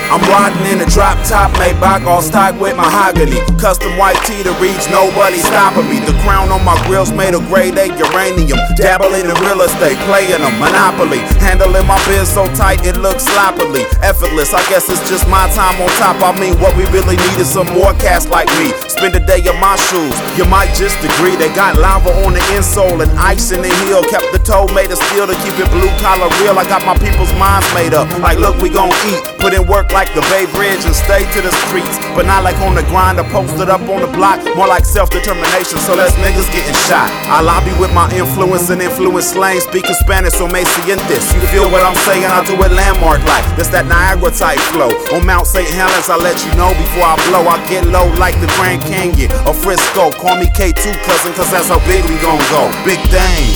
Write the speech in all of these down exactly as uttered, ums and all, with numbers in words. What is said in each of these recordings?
I'm riding in a drop top, Maybach, all stock with mahogany. Custom white tee to reach, nobody stopping me. The crown on my grill's made of grade A uranium. Dabbling in real estate, playing a monopoly. Handling my biz so tight it looks sloppily. Effortless, I guess it's just my time on top. I mean, what we really need is some more cats like me. Spend a day in my shoes, you might just agree. They got lava on the insole and ice in the heel. Kept the toe made of steel to keep it blue collar real. I got my people's minds made up, like look we gon' eat. Put in work like the Bay Bridge and stay to the streets. But not like on the grind or posted up on the block. More like self-determination, so less niggas getting shot. I lobby with my influence and influence slang. Speaking Spanish, so me sientes. You feel what I'm saying? I do it landmark like. That's that Niagara type flow. On Mount Saint Helens, I let you know before I blow. I get low like the Grand Canyon or Frisco. Call me K two cousin, cause that's how big we gon' go. Big thing.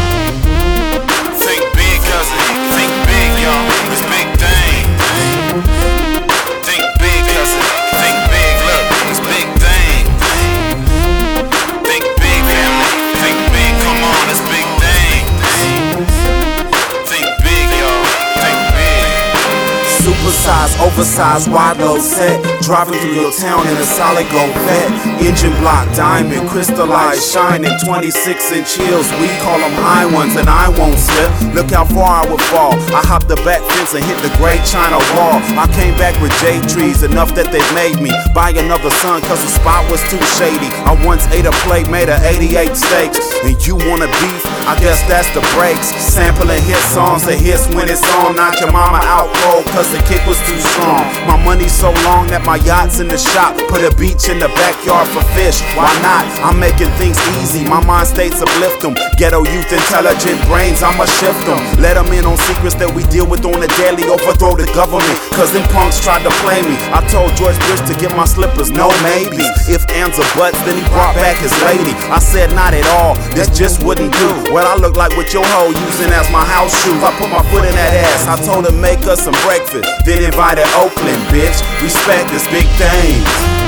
Think big, cousin. Think big, y'all. It's big thing. Think big, cousin. Think big, look. It's big thing. Think big, family. Think big, come on. It's big thing. Think big, y'all. Think big. Supersized, oversized, wide load set. Driving through your town in a solid gold vet. Engine block, diamond, crystallized, shining. twenty-six inch heels, we call them high ones and I won't slip. Look how far I would fall. I hopped the back fence and hit the great China wall. I came back with jade trees, enough that they made me buy another son cause the spot was too shady. I once ate a plate made of eighty-eight steaks. And you wanna beef? I guess that's the breaks. Sampling hit songs, the hits when it's on. Knock your mama out cold cause the kick was too strong. My money's so long that my yacht's in the shop. Put a beach in the backyard for fish, why not? I'm making things easy, my mind states uplift them. Ghetto youth, intelligent brains, I'ma shift them. Let them in on secrets that we deal with on the daily. Overthrow the government, cause them punks tried to play me. I told George Bush to get my slippers, no maybes. If ands or buts, then he brought back his lady. I said not at all, this just wouldn't do. What I look like with your hoe using as my house shoes. I put my foot in that ass, I told her make us some breakfast. Then invited Oakland, bitch, respect this big thing.